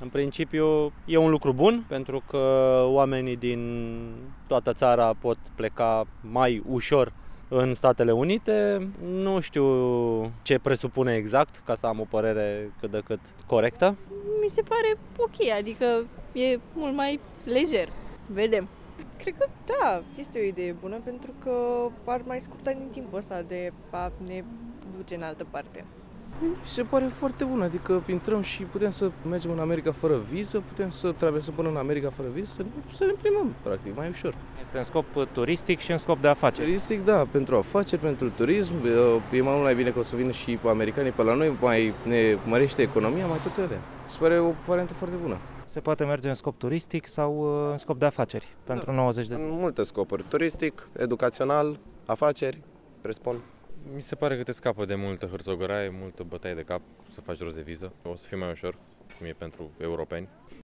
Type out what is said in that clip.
În principiu e un lucru bun pentru că oamenii din toată țara pot pleca mai ușor în Statele Unite. Nu știu ce presupune exact, ca să am o părere cât de cât corectă. Mi se pare ok, adică e mult mai lejer. Vedem. Cred că da, este o idee bună pentru că ar mai scurta din timpul ăsta de a ne duce în altă parte. Mi se pare foarte bun, adică intrăm și putem să mergem în America fără viză, putem să traversăm până în America fără viză, să ne plimbăm, practic, mai ușor. Este în scop turistic și în scop de afaceri. Turistic, da, pentru afaceri, pentru turism, e mult mai bine că o să vină și americanii pe la noi, mai ne mărește economia, mai toate alea. Se pare o variantă foarte bună. Se poate merge în scop turistic sau în scop de afaceri pentru 90 de zile. În multe scopuri, turistic, educațional, afaceri, presupun. Mi se pare că te scapă de multă hârțogăraie, multă bătaie de cap să faci rost de viză. O să fie mai ușor, cum e pentru europeni.